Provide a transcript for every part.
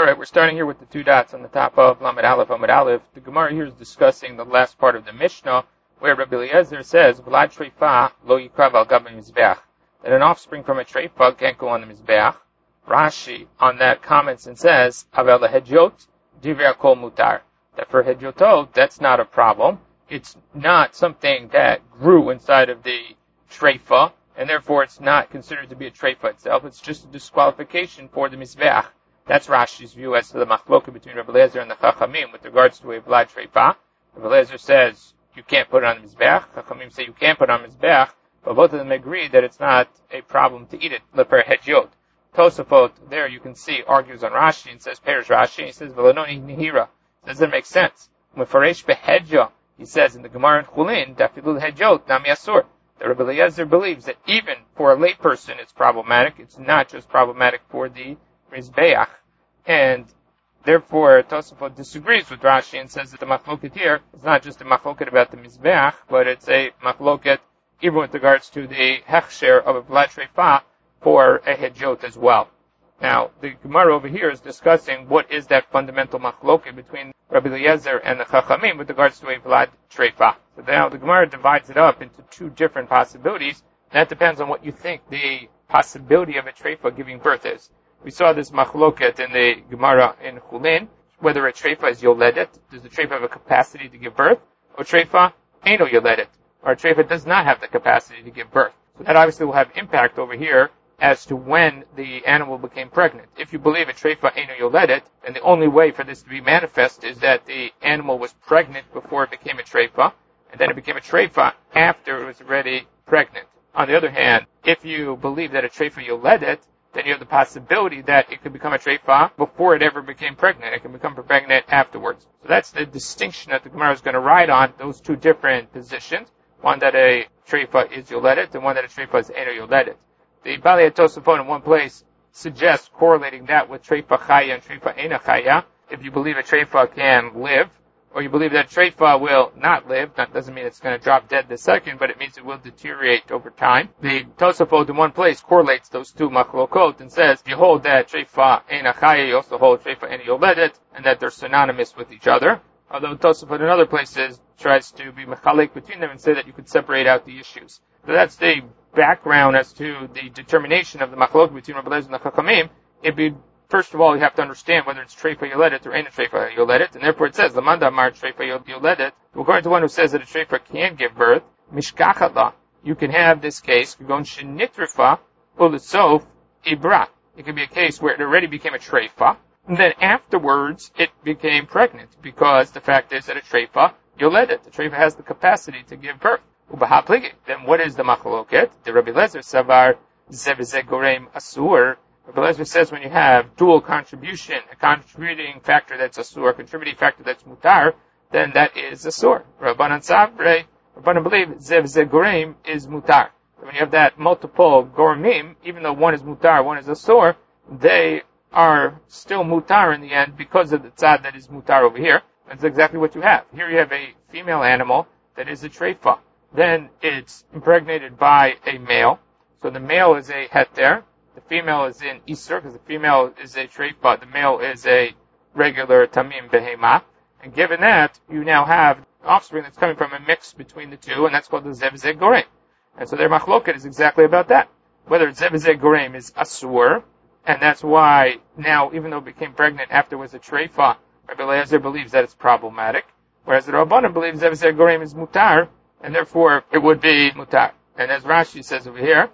Alright, we're starting here with the two dots on the top of Lamed Aleph, Amud Aleph. The Gemara here is discussing the last part of the Mishnah, where Rabbi Eliezer says, V'lad treifa lo yikrav al gav mizbeach, that an offspring from a treifa can't go on the mizbeach. Rashi on that comments and says, Avel lehedjot divrei kol mutar, that for hedjotot, that's not a problem. It's not something that grew inside of the treifa, and therefore it's not considered to be a treifa itself. It's just a disqualification for the mizbeach. That's Rashi's view as to the machloka between Rabbi Eliezer and the Chachamim with regards to a vlad treifa. Rabbi Eliezer says you can't put it on the mizbeach. Chachamim say you can't put it on the mizbeach, but both of them agree that it's not a problem to eat it. Leper hedjot. Tosafot there you can see argues on Rashi and says Perish Rashi. He says Velanoni nihira. Doesn't make sense. Mefaresh behedja. He says in the Gemara in Chulin dafilul hedjot nami asur. The Rabbi Eliezer believes that even for a layperson it's problematic. It's not just problematic for the mizbeach, and therefore Tosafot disagrees with Rashi and says that the machloket here is not just a machloket about the mizbeach, but it's a machloket even with regards to the hechsher of a vlad treifa for a hedjot as well. Now, the Gemara over here is discussing what is that fundamental machloket between Rabbi Eliezer and the Chachamim with regards to a vlad treifa. So now the Gemara divides it up into two different possibilities. That depends on what you think the possibility of a treifa giving birth is. We saw this machloket in the Gemara in Chulin, whether a treifa is yoledet, does the treifa have a capacity to give birth, or treifa eino yoledet, or a treifa does not have the capacity to give birth. So that obviously will have impact over here as to when the animal became pregnant. If you believe a treifa eino yoledet, then the only way for this to be manifest is that the animal was pregnant before it became a treifa, and then it became a treifa after it was already pregnant. On the other hand, if you believe that a treifa yoledet, then you have the possibility that it could become a treifa before it ever became pregnant. It can become pregnant afterwards. So that's the distinction that the Gemara is going to write on, those two different positions. One that a treifa is yoledet, and one that a treifa is eno yoledet. The Balei Tosafot in one place suggests correlating that with treifa chaya and treifa ena chaya. If you believe a treifa can live, or you believe that treifa will not live, that doesn't mean it's going to drop dead the second, but it means it will deteriorate over time. The Tosafot in one place correlates those two machlokot and says, you hold that treifa eina chaya, you also hold treifa eina yoledet, and that they're synonymous with each other. Although Tosafot in other places tries to be mechalik between them and say that you could separate out the issues. So that's the background as to the determination of the machlokot between Rabbi Eliezer and the Chachamim. First of all, you have to understand whether it's treifa yoledet or ain't a treifa yoledet, and therefore it says, Lamanda Amar treifa yoledet, according to one who says that a treifa can give birth, mishkachatla, you can have this case, gon shenitrifa, ulisof, ibra. It can be a case where it already became a treifa, and then afterwards it became pregnant, because the fact is that a treifa yoledet, the treifa has the capacity to give birth. Ubahapligi, then what is the machloket? The Rabbi Eliezer savar zevizeh gorem asur. Rabbi Eliezer says when you have dual contribution, a contributing factor that's asur, a contributing factor that's mutar, then that is asur. Rabbanan Sabre, Rabbanan believe zevizeh gorem is mutar. When you have that multiple gormim, even though one is mutar, one is asur, they are still mutar in the end because of the tzad that is mutar over here. That's exactly what you have. Here you have a female animal that is a treifa. Then it's impregnated by a male. So the male is a heter. The female is in Isser, because the female is a treifa. The male is a regular tamim behema. And given that, you now have offspring that's coming from a mix between the two, and that's called the zevizeh gorem. And so their machloket is exactly about that. Whether zevizeh gorem is asur, and that's why now, even though it became pregnant after it was a treifa, Rabbi Eliezer believes that it's problematic. Whereas the Rabbanan believes zevizeh gorem is mutar, and therefore it would be mutar. And as Rashi says over here,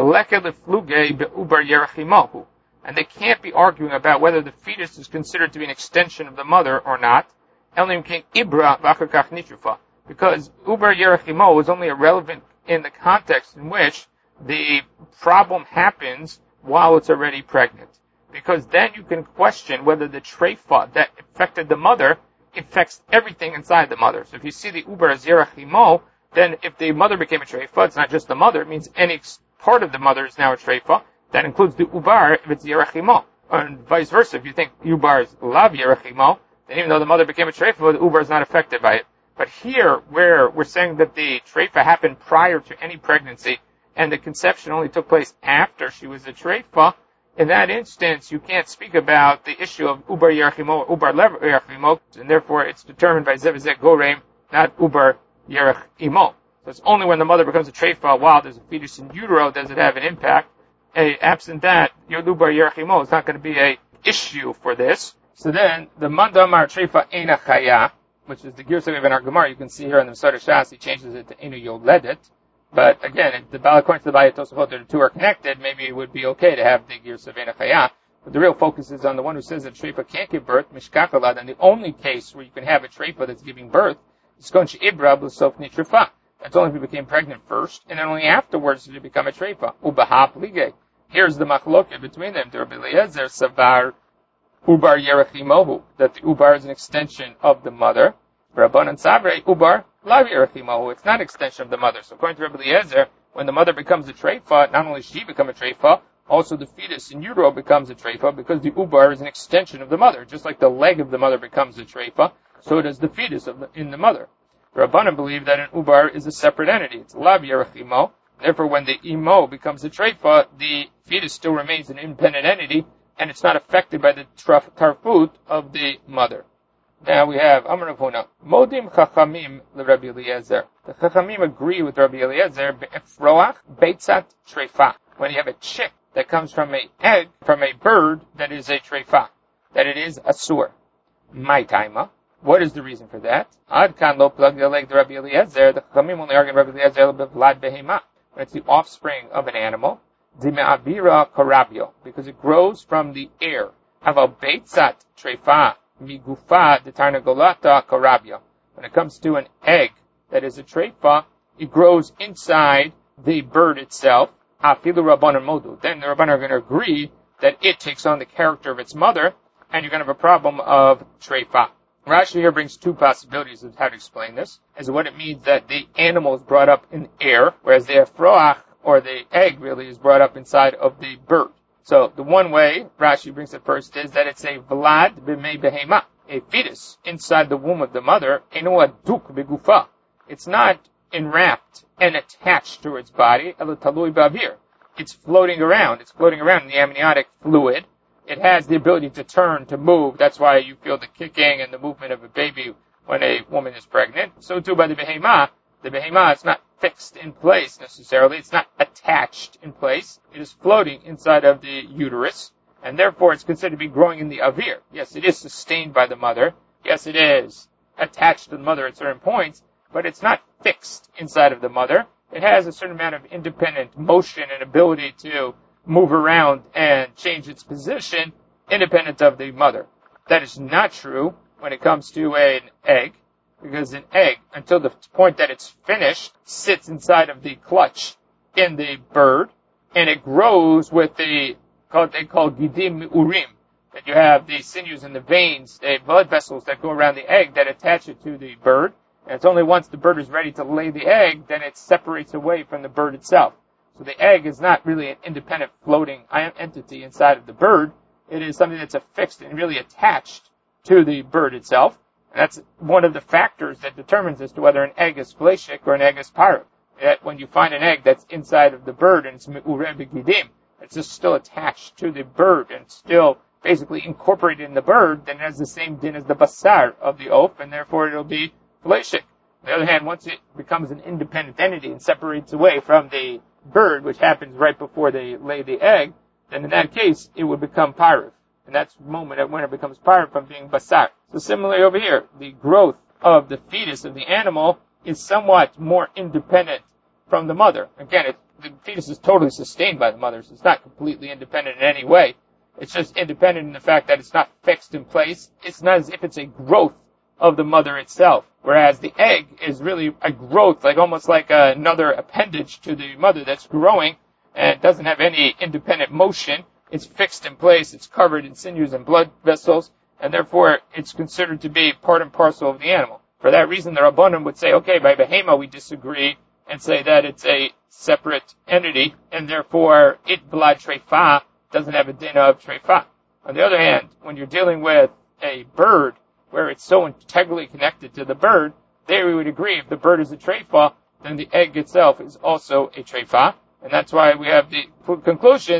and they can't be arguing about whether the fetus is considered to be an extension of the mother or not, because uber yerachimo is only irrelevant in the context in which the problem happens while it's already pregnant. Because then you can question whether the treifa that affected the mother affects everything inside the mother. So if you see the uber as yerachimo, then if the mother became a treifa, it's not just the mother, it means any part of the mother is now a treifa. That includes the ubar if it's yerachimo. And vice versa, if you think ubar is lav yerachimo, then even though the mother became a treifa, the ubar is not affected by it. But here, where we're saying that the treifa happened prior to any pregnancy, and the conception only took place after she was a treifa, in that instance, you can't speak about the issue of ubar yerachimo or ubar lev yerachimo, and therefore it's determined by zevizek gorem, not ubar yerachimo. So it's only when the mother becomes a treifa while there's a fetus in utero does it have an impact. Absent that, your ubar yerachimo is not going to be a issue for this. So then, the mandamar treifa ena chaya, which is the Girsa of our Gemara, you can see here in the Masar Shas, he changes it to enu yoledet. But again, if according to the Bayat Tosafot, the two are connected, maybe it would be okay to have the Girsa of ena chaya. But the real focus is on the one who says that treifa can't give birth, mishkakalad, and the only case where you can have a treifa that's giving birth is konch ibra b'sof nitrifa. That's only if you became pregnant first, and then only afterwards did you become a treifa. Ubaha plige. Here's the machloket between them. Rabbi Eliezer savar ubar yerachimohu, that the ubar is an extension of the mother. Rabbanan sabre ubar lav yerachimohu. It's not an extension of the mother. So according to Rabbi Eliezer, when the mother becomes a treifa, not only does she become a treifa, also the fetus in utero becomes a treifa because the ubar is an extension of the mother. Just like the leg of the mother becomes a treifa, so does the fetus in the mother. Rabbanan believe that an ubar is a separate entity. It's lav yerachimo. Therefore, when the imo becomes a treifa, the fetus still remains an independent entity, and it's not affected by the tarfut of the mother. Now we have Amar Rav Huna. Modim chachamim leRabbi Eliezer. The chachamim agree with Rabbi Eliezer be'efroach beitzat treifa. When you have a chick that comes from an egg, from a bird that is a treifa, that it is asur. My taima. What is the reason for that? Ad kan lo plug the leg to Rabbi Eliezer. The chachamim only argue Rabbi Eliezer bevlad behema. When it's the offspring of an animal, Dime'avira korabio, because it grows from the air. Aval beitzat treifa migufa detarnagolata korabio. When it comes to an egg that is a treifa, it grows inside the bird itself. Afilu rabbanan modu. Then the rabbanan are going to agree that it takes on the character of its mother, and you're going to have a problem of treifa. Rashi here brings two possibilities of how to explain this, as what it means that the animal is brought up in air, whereas the efroach, or the egg really, is brought up inside of the bird. So the one way Rashi brings it first is that it's a vlad b'mei behema, a fetus inside the womb of the mother, eno aduk begufa. It's not enwrapped and attached to its body, elo talui ba'avir. It's floating around. It's floating around in the amniotic fluid. It has the ability to turn, to move. That's why you feel the kicking and the movement of a baby when a woman is pregnant. So too by the behemah. The behemah is not fixed in place necessarily. It's not attached in place. It is floating inside of the uterus, and therefore it's considered to be growing in the avir. Yes, it is sustained by the mother. Yes, it is attached to the mother at certain points, but it's not fixed inside of the mother. It has a certain amount of independent motion and ability to move around and change its position independent of the mother. That is not true when it comes to an egg, because an egg, until the point that it's finished, sits inside of the clutch in the bird, and it grows with they call gidim urim, that you have the sinews and the veins, the blood vessels that go around the egg that attach it to the bird, and it's only once the bird is ready to lay the egg, then it separates away from the bird itself. So the egg is not really an independent floating entity inside of the bird. It is something that's affixed and really attached to the bird itself. And that's one of the factors that determines as to whether an egg is fleishik or an egg is parv. That when you find an egg that's inside of the bird and it's me'ureh b'gidim, it's just still attached to the bird and still basically incorporated in the bird, then it has the same din as the basar of the oaf, and therefore it'll be fleishik. On the other hand, once it becomes an independent entity and separates away from the bird, which happens right before they lay the egg, then in that case, it would become parv. And that's the moment when it becomes parv from being basar. So similarly over here, the growth of the fetus of the animal is somewhat more independent from the mother. Again, the fetus is totally sustained by the mother, so it's not completely independent in any way. It's just independent in the fact that it's not fixed in place. It's not as if it's a growth of the mother itself. Whereas the egg is really a growth, like almost like another appendage to the mother that's growing and doesn't have any independent motion. It's fixed in place. It's covered in sinews and blood vessels, and therefore it's considered to be part and parcel of the animal. For that reason, the Rabbanim would say, okay, by behema we disagree and say that it's a separate entity, and therefore it blad treifa doesn't have a din of treifa. On the other hand, when you're dealing with a bird, where it's so integrally connected to the bird, there we would agree if the bird is a treifa, then the egg itself is also a treifa. And that's why we have the conclusion that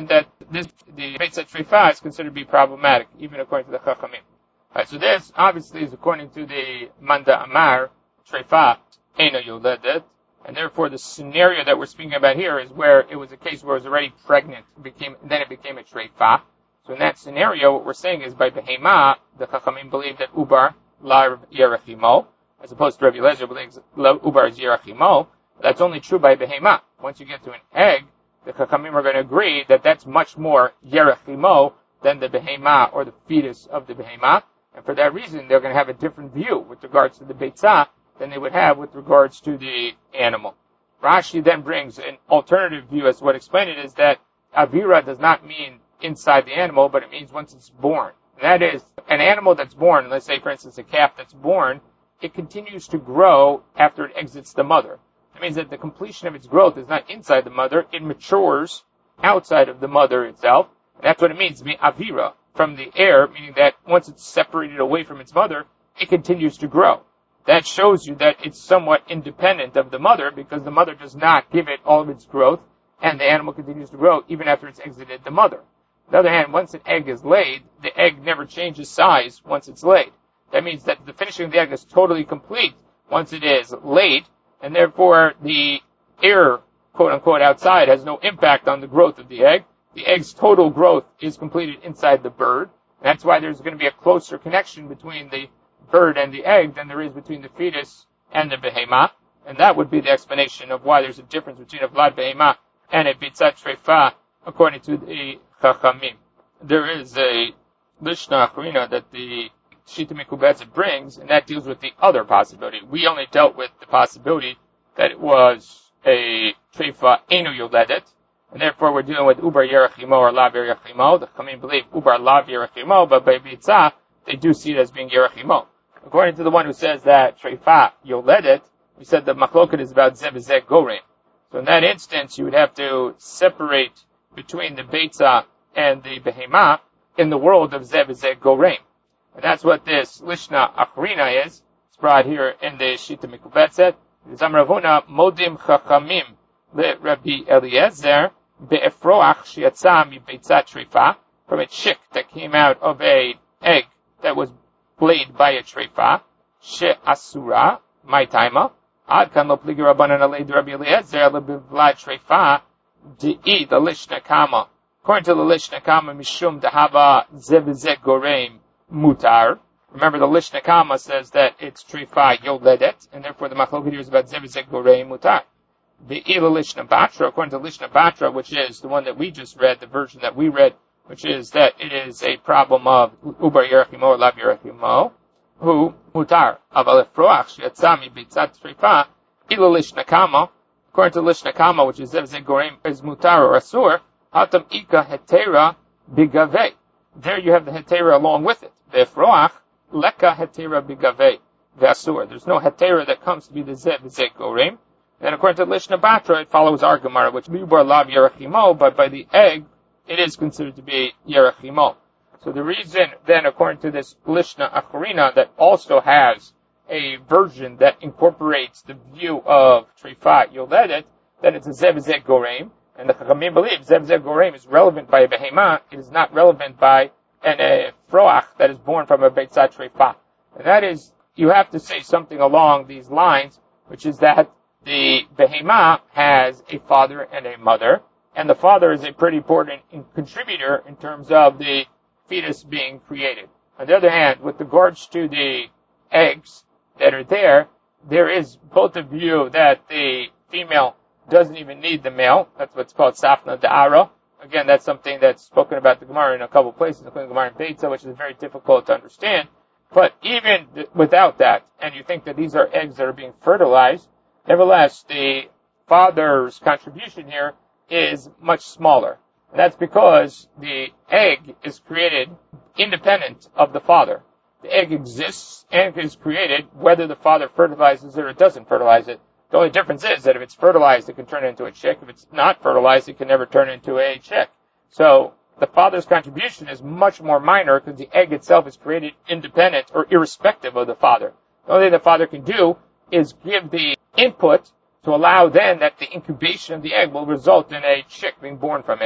the Beitzah Treifa is considered to be problematic, even according to the Chachamim. Right, so this obviously is according to the Manda Amar Treifa Eino Yoledet, and therefore the scenario that we're speaking about here is where it was a case where it was already pregnant, then it became a Treifa. So in that scenario, what we're saying is by Behema, the Chachamim believe that Ubar la Yerachimo, as opposed to Rabbi Eliezer believes Ubar is Yerachimo. That's only true by Behema. Once you get to an egg, the Chachamim are going to agree that that's much more Yerachimo than the Behema or the fetus of the Behema. And for that reason, they're going to have a different view with regards to the Beitzah than they would have with regards to the animal. Rashi then brings an alternative view as to what explained it is that Avira does not mean inside the animal, but it means once it's born. That is, an animal that's born, let's say for instance a calf that's born, it continues to grow after it exits the mother. That means that the completion of its growth is not inside the mother, it matures outside of the mother itself. And that's what it means to be Avira, from the air, meaning that once it's separated away from its mother, it continues to grow. That shows you that it's somewhat independent of the mother because the mother does not give it all of its growth and the animal continues to grow even after it's exited the mother. On the other hand, once an egg is laid, the egg never changes size once it's laid. That means that the finishing of the egg is totally complete once it is laid, and therefore the air, quote unquote, outside has no impact on the growth of the egg. The egg's total growth is completed inside the bird. And that's why there's going to be a closer connection between the bird and the egg than there is between the fetus and the behema. And that would be the explanation of why there's a difference between a vlad behema and a Beitzah Treifa, according to the Chachamim. There is a Lishna Acharina that the Shita Mikubetza brings, and that deals with the other possibility. We only dealt with the possibility that it was a Treifa Eino Yoledet, and therefore we're dealing with Ubar Yerachimo or Lav Yerachimo. The Chachamim believe Ubar Lav Yerachimo, but by Beitzah, they do see it as being Yerachimo. According to the one who says that Treifa Yoledet, we said the Machloket is about Zeh v'Zeh Goreim. So in that instance, you would have to separate between the Beitzah and the Behema in the world of Zeh v'Zeh Goreim. And that's what this Lishna Acharina is. It's brought here in the Shita Mikubetzet. Zam Ravuna Modim Chachamim le Rabbi Eliezer be'efroach shiatza mi Beitzah Treifa, from a chick that came out of a egg that was laid by a Treifa, she'asura, my taima, ad kan lo pligi rabbanan alei Rabbi Eliezer le bevlad Treifa de'i the Lishna Kama. According to the Lishna Kama, mishum dehava zeh v'zeh goreim mutar. Remember, the Lishna Kama says that it's Treifa Yoledet, and therefore the Machloket here is about zeh v'zeh goreim mutar. The Ila Lishna Batra, according to Lishna Batra, which is the one that we just read, the version that we read, which is that it is a problem of Ubar Yerachimo or Lav Yerachimo, who mutar aval efroach she'atzami beitzat treifa Ila Lishna Kama. According to Lishna Kama, which is Zeh v'zeh goreim is mutar or asur, hatam ika hetera bigavei. There you have the hetera along with it. Ve'efroach leka hetera bigavei ve'asur. There's no hetera that comes to be the Zeh v'zeh goreim. And according to Lishna Batra, it follows our Gemara, which Ubar Lav Yerachimo, but by the egg, it is considered to be Yerachimo. So the reason then, according to this Lishna Acharina, that also has a version that incorporates the view of Treifa Yoledet, then it's a Zeh v'zeh Goreim, and the Chachamim believe Zeh v'zeh Goreim is relevant by a Behema, it is not relevant by an Froach that is born from a Beitzah Treifa. And that is, you have to say something along these lines, which is that the Behema has a father and a mother, and the father is a pretty important contributor in terms of the fetus being created. On the other hand, with regards to the eggs that are there, there is both a view that the female doesn't even need the male. That's what's called Safna Da'ara. Again, that's something that's spoken about the Gemara in a couple of places, including the Gemara in Beitzah, which is very difficult to understand. But even without that, and you think that these are eggs that are being fertilized, nevertheless, the father's contribution here is much smaller. And that's because the egg is created independent of the father. The egg exists and is created whether the father fertilizes it or doesn't fertilize it. The only difference is that if it's fertilized, it can turn into a chick. If it's not fertilized, it can never turn into a chick. So the father's contribution is much more minor because the egg itself is created independent or irrespective of the father. The only thing the father can do is give the input to allow then that the incubation of the egg will result in a chick being born from it.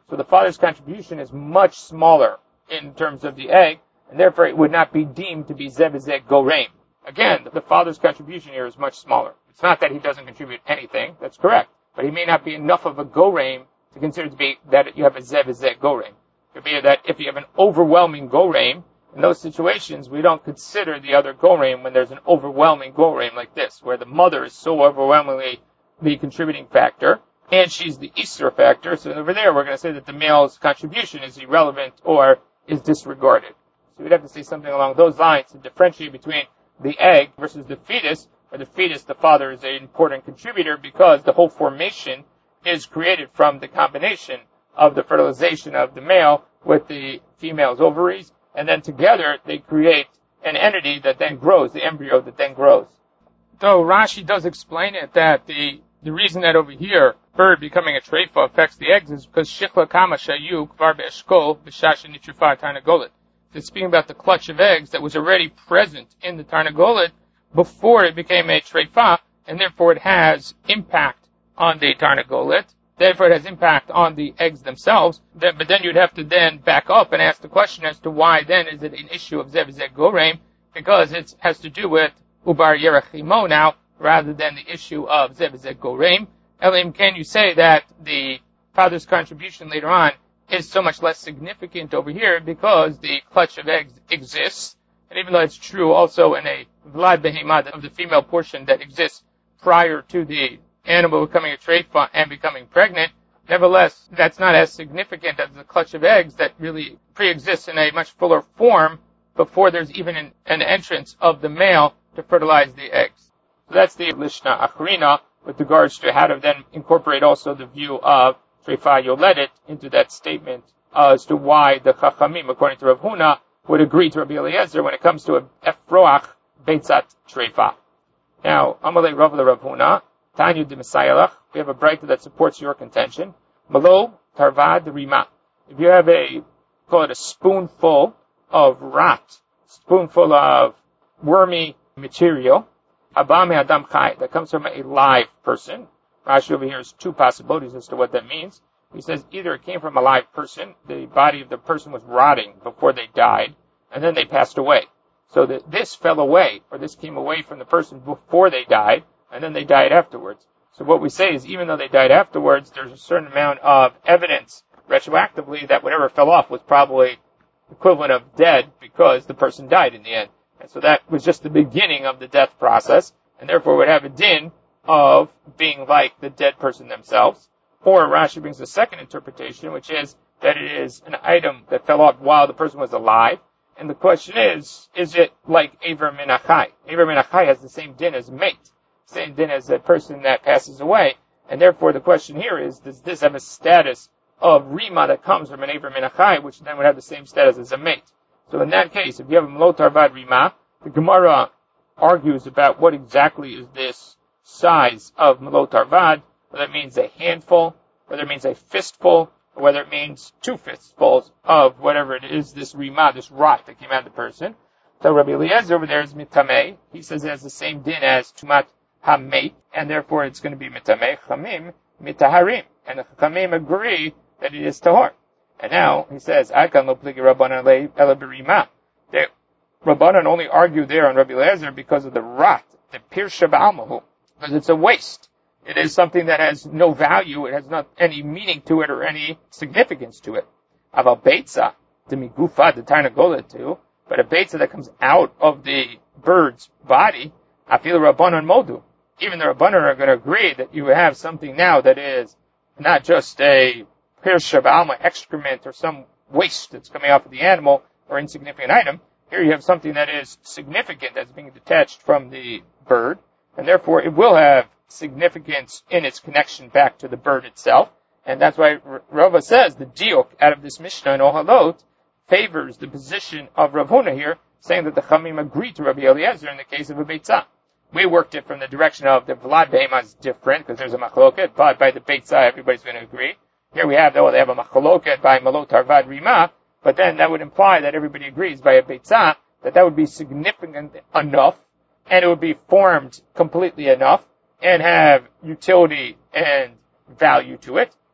So the father's contribution is much smaller in terms of the egg, and therefore it would not be deemed to be Zeh v'Zeh Goreim. Again, the father's contribution here is much smaller. It's not that he doesn't contribute anything, that's correct, but he may not be enough of a Goreim to consider to be that you have a Zeh v'Zeh Goreim. It could be that if you have an overwhelming Goreim, in those situations, we don't consider the other Goreim when there's an overwhelming Goreim like this, where the mother is so overwhelmingly the contributing factor, and she's the Isser factor. So over there, we're going to say that the male's contribution is irrelevant or is disregarded. So we'd have to say something along those lines to differentiate between the egg versus the fetus. For the fetus, the father is an important contributor because the whole formation is created from the combination of the fertilization of the male with the female's ovaries, and then together they create an entity that then grows, the embryo that then grows. Though Rashi does explain it that the reason that over here bird becoming a treifa affects the eggs is because shichla kama shayu kvar be'eshkol b'shasha nitrifah tarnagolet. It's speaking about the clutch of eggs that was already present in the tarnagolet before it became a treifa, and therefore it has impact on the tarnagolet. Therefore, it has impact on the eggs themselves. But then you'd have to then back up and ask the question as to why then is it an issue of Zeh v'Zeh Goreim, because it has to do with Ubar Yerachimo now, rather than the issue of Zeh v'Zeh Goreim. Elim, can you say that the father's contribution later on is so much less significant over here because the clutch of eggs exists, and even though it's true also in a Vlad Behemah of the female portion that exists prior to the animal becoming a treifa and becoming pregnant, nevertheless, that's not as significant as the clutch of eggs that really pre-exists in a much fuller form before there's even an entrance of the male to fertilize the eggs. So that's the Lishna Achrina with regards to how to then incorporate also the view of Treifa Yoledet into that statement as to why the Chachamim, according to Rav Huna, would agree to Rabbi Eliezer when it comes to a Efroach Beitzat Treifa. Now, Amalei Rav Huna, Tanya de Messiah, we have a brighter that supports your contention. Malo Tarvad Rima. If you have call it a spoonful of rot, spoonful of wormy material, Abame Adam Chai, that comes from a live person. Rashi over here has two possibilities as to what that means. He says either it came from a live person, the body of the person was rotting before they died, and then they passed away. So that this fell away, or this came away from the person before they died, and then they died afterwards. So what we say is even though they died afterwards, there's a certain amount of evidence retroactively that whatever fell off was probably equivalent of dead because the person died in the end. And so that was just the beginning of the death process, and therefore would have a din of being like the dead person themselves. Or Rashi brings a second interpretation, which is that it is an item that fell off while the person was alive. And the question is it like Aver Min Achai? Aver Min Achai has the same din as mate, same din as a person that passes away. And therefore the question here is, does this have a status of Rima that comes from an Aver Min Achai, which then would have the same status as a mate? So in that case, if you have a Malot Arvad Rima, the Gemara argues about what exactly is this size of Malot Arvad, whether it means a handful, whether it means a fistful, or whether it means two fistfuls of whatever it is, this Rima, this rot that came out of the person. So Rabbi Eliezer over there is Mitameh. He says it has the same din as Tumat HaMeit, and therefore it's going to be Mitameh. Chamim Mitaharim. And the Chamim agree that it is Tahor. And now he says, Akan lo pligi Rabbanan ela b'rima. The Rabbanan only argue there on Rabbi Eliezer because of the rot, the pirsha ba'almahu, because it's a waste. It is something that has no value. It has not any meaning to it or any significance to it. Aval beitza, the migufa, the tarnagolet too, but a beitza that comes out of the bird's body, afil Rabbanan modu. Even the Rabbanan are going to agree that you have something now that is not just a pirsha ba'alma excrement or some waste that's coming off of the animal or insignificant item. Here you have something that is significant that's being detached from the bird, and therefore it will have significance in its connection back to the bird itself. And that's why Rava says the diuk out of this Mishnah in Ohalot favors the position of Rav Huna here, saying that the Chamim agree to Rabbi Eliezer in the case of a Beitzah. We worked it from the direction of the Vlad Behemah is different because there's a machloket, but by the Beitzah everybody's going to agree. Here we have, though, they have a machloket by Malot Arvad Rima, but then that would imply that everybody agrees by a Beitzah that would be significant enough, and it would be formed completely enough, and have utility and value to it.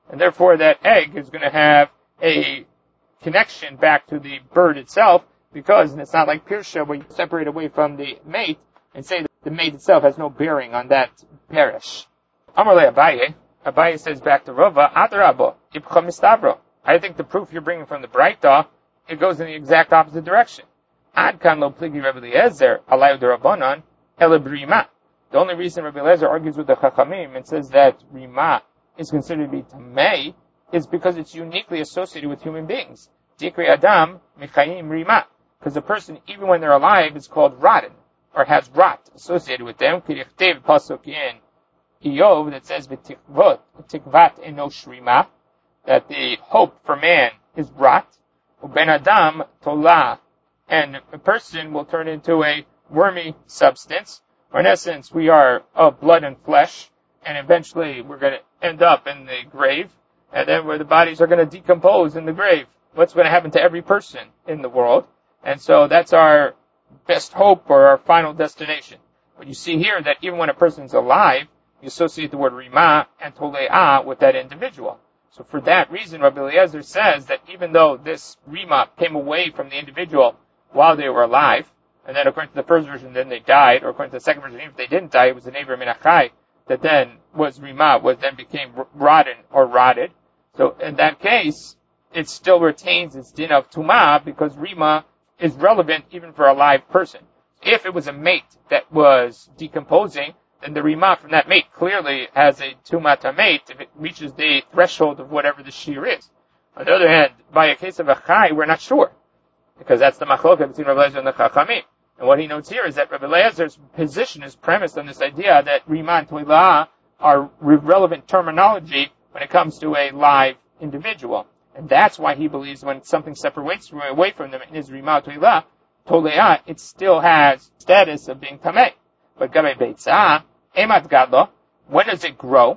and therefore that egg is going to have a connection back to the bird itself, because it's not like Pirsha where you separate away from the mate and say that the mate itself has no bearing on that perish. Amarle Abaye. Abaye says back to Rava, Adarabo, Ibcha Mistavro. I think the proof you're bringing from the Braita, it goes in the exact opposite direction. Ad kan lo pligi Rabbi Eliezer, alayu derabanan, elebrima. The only reason Rabbi Eliezer argues with the Chachamim and says that Rima is considered to be Tamei is because it's uniquely associated with human beings. Dikri Adam, Michayim Rima. Because a person, even when they're alive, is called rotten, or has rot associated with them. Kirichtev pasuk in Iyov that says v'tikvat enosh rima, that the hope for man is rot. Uben Adam tolah, and a person will turn into a wormy substance. Or in essence, we are of blood and flesh, and eventually we're going to end up in the grave, and then where the bodies are going to decompose in the grave. What's going to happen to every person in the world? And so that's our best hope or our final destination. But you see here that even when a person's alive, you associate the word Rima and Tole'ah with that individual. So for that reason, Rabbi Eliezer says that even though this Rima came away from the individual while they were alive, and then according to the first version, then they died, or according to the second version, even if they didn't die, it was the neighbor Minachai that then was Rima, then became rotten or rotted. So in that case, it still retains its din of Tumah because Rima is relevant even for a live person. If it was a mate that was decomposing, then the Rima from that mate clearly has a Tumah mate if it reaches the threshold of whatever the shear is. On the other hand, by a case of a Chai, we're not sure, because that's the machloket between Rabbi Eliezer and the Chachamim. And what he notes here is that Rabbi Eliezer's position is premised on this idea that Rima and Toilah are relevant terminology when it comes to a live individual. And that's why he believes when something separates away from them in his Rima Toilah, Tole'ah, it still has status of being Tameh. But Gabe Beitzah, Emat Gadlo, when does it grow?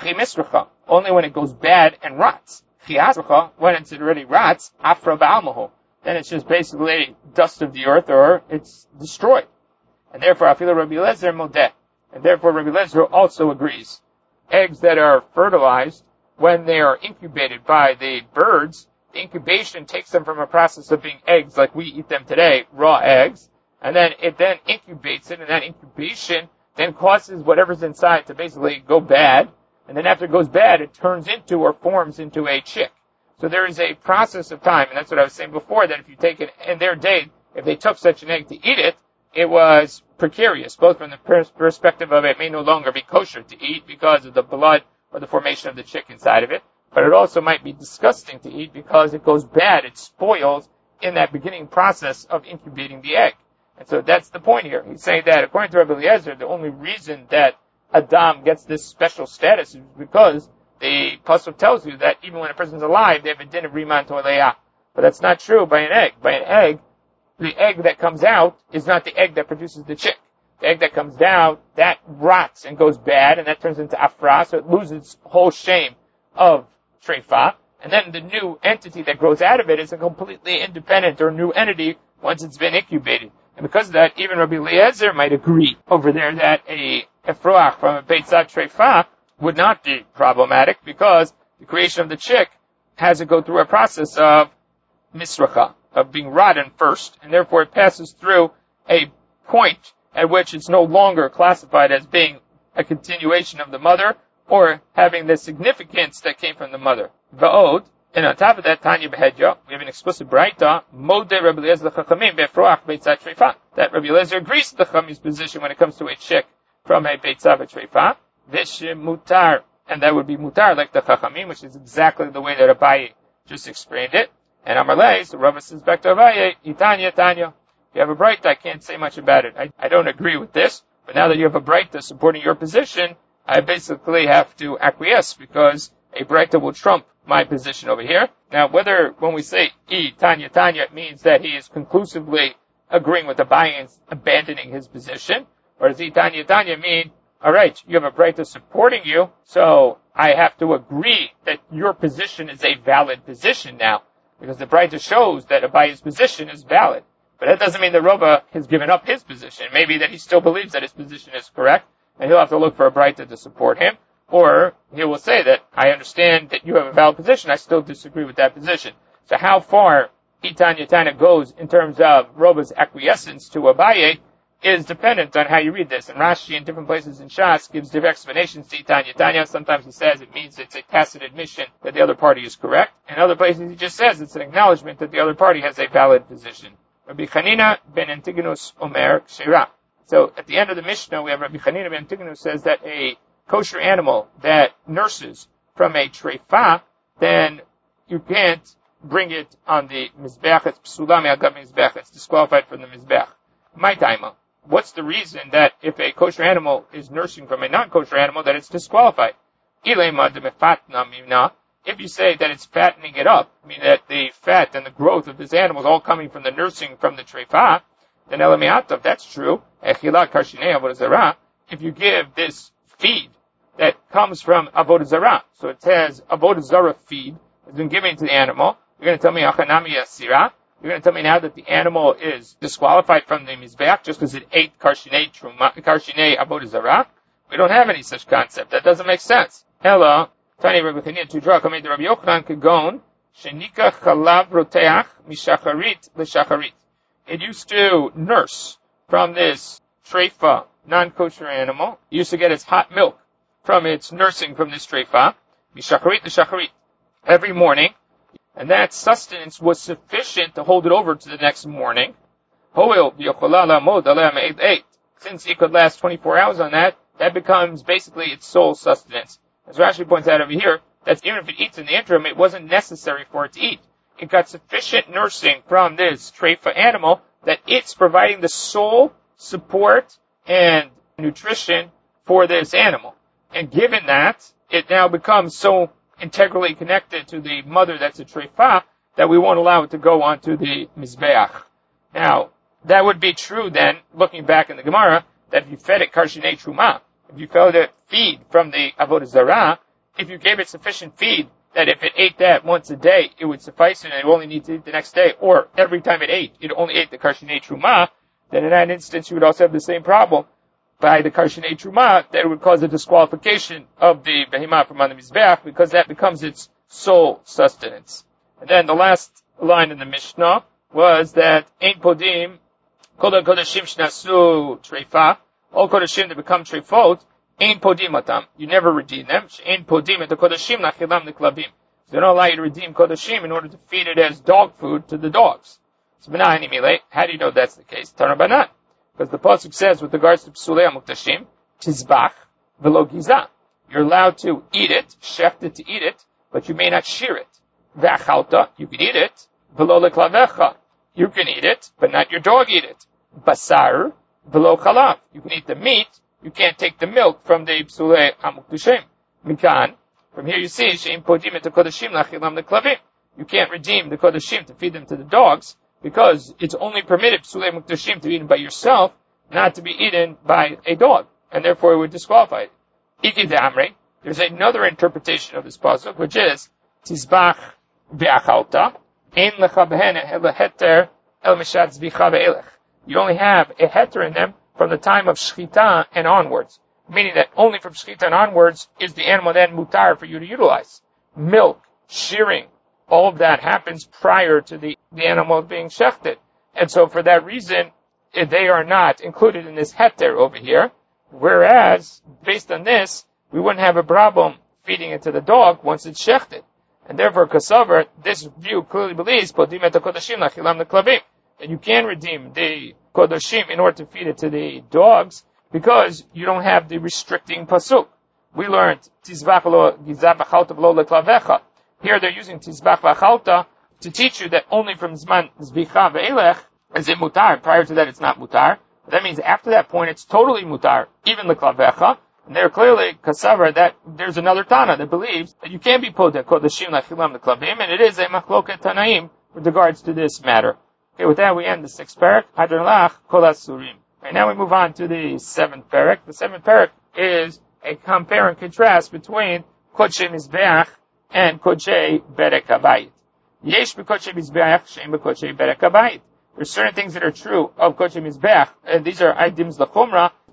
Only when it goes bad and rots. When it's already rots, Afra Ba'almahu. Then it's just basically dust of the earth, or it's destroyed. And therefore, Afila Rabbi Eliezer Modeh. And therefore, Rabbi Eliezer also agrees. Eggs that are fertilized, when they are incubated by the birds, the incubation takes them from a process of being eggs like we eat them today, raw eggs, and then it then incubates it, and that incubation then causes whatever's inside to basically go bad, and then after it goes bad, it turns into or forms into a chick. So there is a process of time, and that's what I was saying before, that if you take it in their day, if they took such an egg to eat it, it was precarious, both from the perspective of it may no longer be kosher to eat because of the blood or the formation of the chick inside of it, but it also might be disgusting to eat because it goes bad, it spoils in that beginning process of incubating the egg. And so that's the point here. He's saying that according to Rabbi Eliezer, the only reason that Adam gets this special status is because the pasuk tells you that even when a person's alive, they have a din of Rima and Tole'ah. But that's not true by an egg. By an egg, the egg that comes out is not the egg that produces the chick. The egg that comes out, that rots and goes bad, and that turns into Afra, so it loses its whole shame of Treifa. And then the new entity that grows out of it is a completely independent or new entity once it's been incubated. And because of that, even Rabbi Eliezer might agree over there that a Efroach from a Beitzat Treifa would not be problematic because the creation of the chick has to go through a process of misracha, of being rotten first, and therefore it passes through a point at which it's no longer classified as being a continuation of the mother or having the significance that came from the mother. Va'od, and on top of that, Tanya Behedya, we have an explicit braita, Mode Rabbi Eliezer Chachamim Be'efroach Beitzat Treifa, that Rabbi Eliezer agrees to the Chachamim's position when it comes to a chick from a Beitzat Treifa, Vishim Mutar, and that would be Mutar like the Chachamim, which is exactly the way that Abaye just explained it. And Amarle, so Rava says back to Abaye, Itanya, Tanya. If you have a braita, I can't say much about it. I don't agree with this, but now that you have a braita supporting your position, I basically have to acquiesce because a braita will trump my position over here. Now, whether when we say Tanya, Tanya, it means that he is conclusively agreeing with Abaye and abandoning his position, or does Tanya, Tanya mean, all right, you have a braita supporting you, so I have to agree that your position is a valid position now, because the braita shows that Abaye's position is valid. But that doesn't mean that Rava has given up his position. Maybe that he still believes that his position is correct, and he'll have to look for a braita to support him. Or he will say that, I understand that you have a valid position, I still disagree with that position. So how far Itan Yatana goes in terms of Roba's acquiescence to Abaye is dependent on how you read this. And Rashi in different places in Shas gives different explanations to Itan Yatanya. Sometimes he says it means it's a tacit admission that the other party is correct. In other places he just says it's an acknowledgement that the other party has a valid position. Rabbi Chanina ben Antigonus Omer Shira. So at the end of the Mishnah we have Rabbi Chanina ben Antigonus says that a kosher animal that nurses from a treifa, then you can't bring it on the Mizbech. It's psula me'agav Mizbech. It's disqualified from the Mizbech. My taima. What's the reason that if a kosher animal is nursing from a non-kosher animal that it's disqualified? If you say that it's fattening it up, meaning that the fat and the growth of this animal is all coming from the nursing from the treifa, then elamiatov, that's true. If you give this feed that comes from avodah zarah, so it says avodah zarah feed has been given to the animal, you're going to tell me achanami asira. You're going to tell me now that the animal is disqualified from the Mizbeach just because it ate karshinei avodah zarah? We don't have any such concept. That doesn't make sense. Ella, Tani Rabbi Chanina to draw, coming to Rabbi Yochanan Kagon, shenika chalav roteach mishacharit l'shacharit. It used to nurse from this treifa, non-kosher animal. It used to get its hot milk from its nursing from this treifa, mishacharit l'shacharit, every morning. And that sustenance was sufficient to hold it over to the next morning. Since it could last 24 hours on that, that becomes basically its sole sustenance. As Rashi points out over here, that even if it eats in the interim, it wasn't necessary for it to eat. It got sufficient nursing from this treifa animal that it's providing the sole support and nutrition for this animal. And given that, it now becomes so integrally connected to the mother that's a treifa, that we won't allow it to go onto the Mizbeach. Now, that would be true then, looking back in the Gemara, that if you fed it karshinei truma, if you fed it feed from the avodah zarah, if you gave it sufficient feed, that if it ate that once a day, it would suffice and it only needs to eat the next day, or every time it only ate the karshinei truma, then in that instance you would also have the same problem by the karshinei truma, that it would cause a disqualification of the behemah from on the mizbeach, because that becomes its sole sustenance. And then the last line in the Mishnah was that ein podim kol kodashim shnasu treifa, all kodashim that become treifot, ein podim atam, you never redeem them. Ein podim et kodashim nachilam niklabim. So they don't allow you to redeem kodashim in order to feed it as dog food to the dogs. So how do you know that's the case? Tanabanan. Because the pasuk says, with regards to psulei muktashim, tizbach velo giza. You're allowed to eat it, shecht it to eat it, but you may not shear it. V'achalta, you can eat it. Velo leklavecha, you can eat it, but not your dog eat it. Basar velo chalav, you can eat the meat, you can't take the milk from the psulei muktashim. Mikan, from here you see, she'im podim et kodashim lachilam leklavim. You can't redeem the kodashim to feed them to the dogs, because it's only permitted psulei muktashim to be eaten by yourself, not to be eaten by a dog, and therefore it would disqualify it. Iki de'amre, there's another interpretation of this pasuk, which is tizbach ve'achalta, ein lecha behene ela heter el mishat zbicha ve'elech. You only have a heter in them from the time of shchita and onwards, meaning that only from shchita and onwards is the animal then mutar for you to utilize. Milk, shearing, all of that happens prior to the animal being shechted. And so for that reason, they are not included in this heter over here. Whereas, based on this, we wouldn't have a problem feeding it to the dog once it's shechted. And therefore, Kasavar, this view clearly believes, that you can redeem the kodashim in order to feed it to the dogs, because you don't have the restricting pasuk. We learned, tizvach lo gizah v'chalta v'lo leklavecha. Here they're using tizbach v'achalta to teach you that only from zman zbicha ve'elech is it mutar. Prior to that, it's not mutar. But that means after that point, it's totally mutar, even leklavecha. And they're clearly kasavar that there's another Tana that believes that you can be podeh kodashim lachilam leklavim, and it is a machloket tanaim with regards to this matter. Okay, with that we end the 6th parak. Hadron lach kol asurim. Right now we move on to the 7th parak. The 7th parak is a compare and contrast between kodshei mizbeach and kodshei berek habayit. Yesh b'kodshei mizbeach, she'em b'kodshei berek habayit. There's certain things that are true of kodshei mizbeach, and these are idims l'chumra,